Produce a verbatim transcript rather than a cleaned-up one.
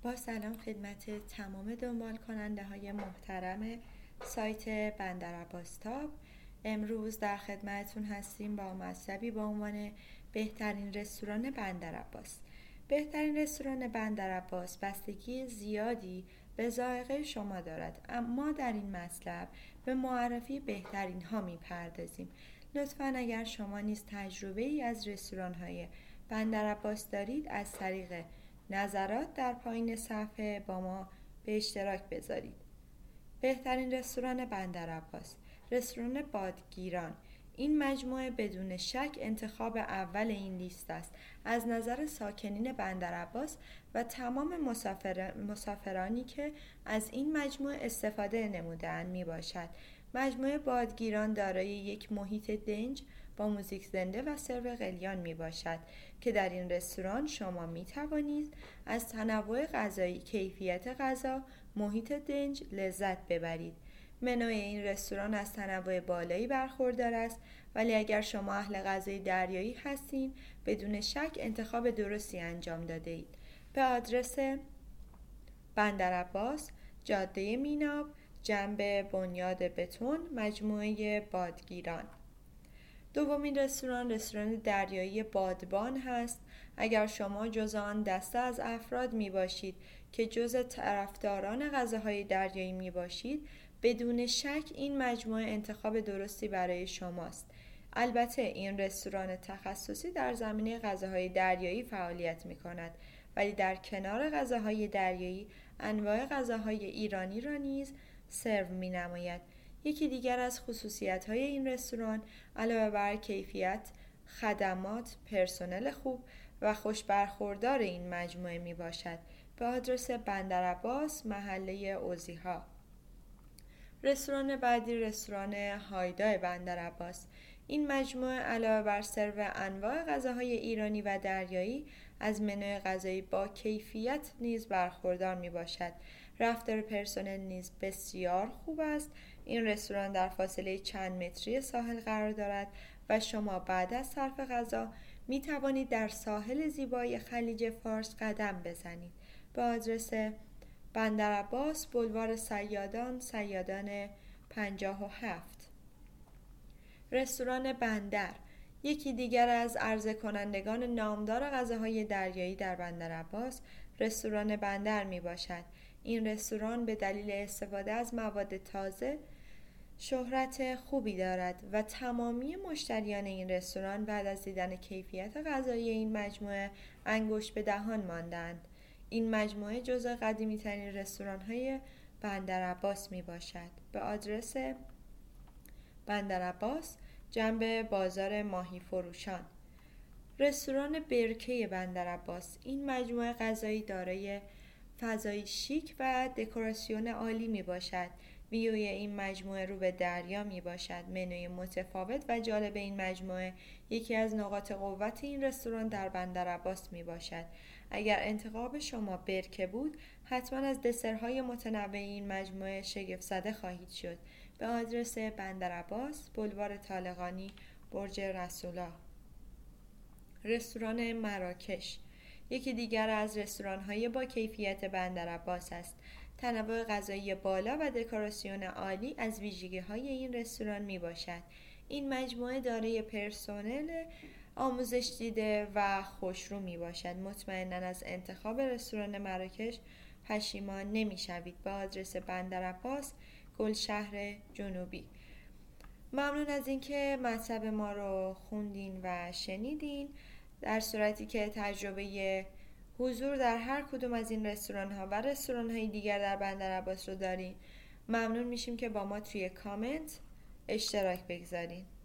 با سلام خدمت تمام دنبال کننده های محترم سایت بندرعباس تاب. امروز در خدمتتون هستیم با مطلبی با عنوان بهترین رستوران بندرعباس. بهترین رستوران بندرعباس بستگی زیادی به ذائقه شما دارد، اما در این مطلب به معرفی بهترین ها میپردازیم. لطفاً اگر شما نیز تجربه ای از رستوران های بندرعباس دارید، از طریق نظرات در پایین صفحه با ما به اشتراک بذارید. بهترین رستوران بندرعباس، رستوران بادگیران. این مجموعه بدون شک انتخاب اول این لیست است. از نظر ساکنین بندرعباس و تمام مسافر... مسافرانی که از این مجموعه استفاده نموده‌اند می باشد. مجموعه بادگیران دارای یک محیط دنج با موزیک زنده و سرو قلیان می باشد که در این رستوران شما می توانید از تنوع غذایی، کیفیت غذا، محیط دنج لذت ببرید. منوی این رستوران از تنوع بالایی برخوردار است، ولی اگر شما اهل غذای دریایی هستین، بدون شک انتخاب درستی انجام داده اید. به آدرس بندرعباس، جاده میناب، جنب بنیاد بتون، مجموعه بادگیران. دومین رستوران رستوران دریایی بادبان هست. اگر شما جز آن دسته از افراد می باشید که جز طرفداران غذاهای دریایی می باشید، بدون شک این مجموعه انتخاب درستی برای شماست. البته این رستوران تخصصی در زمینه غذاهای دریایی فعالیت می کند، ولی در کنار غذاهای دریایی انواع غذاهای ایرانی را نیز سرو می نماید. یکی دیگر از خصوصیت‌های این رستوران علاوه بر کیفیت، خدمات، پرسنل خوب و خوش برخوردار این مجموعه می باشد. به آدرس بندرعباس، محله اوزیها. رستوران بعدی رستوران هایدا بندرعباس. این مجموعه علاوه بر سرو انواع غذاهای ایرانی و دریایی، از منوی غذایی با کیفیت نیز برخوردار می باشد. رفتار پرسنل نیز بسیار خوب است. این رستوران در فاصله چند متری ساحل قرار دارد و شما بعد از صرف غذا می توانید در ساحل زیبای خلیج فارس قدم بزنید. به آدرس بندرعباس، بولوار صیادان، صیادان پنجاه و هفت. رستوران بندر، یکی دیگر از عرضه کنندگان نامدار غذاهای دریایی در بندرعباس، رستوران بندر می باشد. این رستوران به دلیل استفاده از مواد تازه شهرت خوبی دارد و تمامی مشتریان این رستوران بعد از دیدن کیفیت غذایی این مجموعه انگشت به دهان ماندند. این مجموعه جزو قدیمی ترین رستوران های بندرعباس می باشد. به آدرس بندرعباس، جنب بازار ماهی فروشان. رستوران برکه بندرعباس. این مجموعه غذایی دارای فضای شیک و دکوراسیون عالی می باشد. ویوی این مجموعه رو به دریا می باشد. منوی متفاوت و جالب این مجموعه یکی از نقاط قوت این رستوران در بندرعباس می باشد. اگر انتخاب شما برکه بود، حتما از دسرهای متنوع این مجموعه شگفت زده خواهید شد. به آدرس بندرعباس، بولوار طالقانی، برج رسولا. رستوران مراکش، یکی دیگر از رستوران‌های با کیفیت بندرعباس است. تنوع غذایی بالا و دکوراسیون عالی از ویژگی‌های این رستوران میباشد. این مجموعه دارای پرسنل آموزش دیده و خوشرو میباشد. مطمئناً از انتخاب رستوران مراکش پشیمان نمیشوید. به آدرس بندرعباس، گلشهر جنوبی. ممنون از اینکه مطلب ما رو خوندین و شنیدین. در صورتی که تجربه حضور در هر کدوم از این رستوران ها و رستوران های دیگر در بندرعباس رو دارین، ممنون میشیم که با ما توی کامنت اشتراک بگذارین.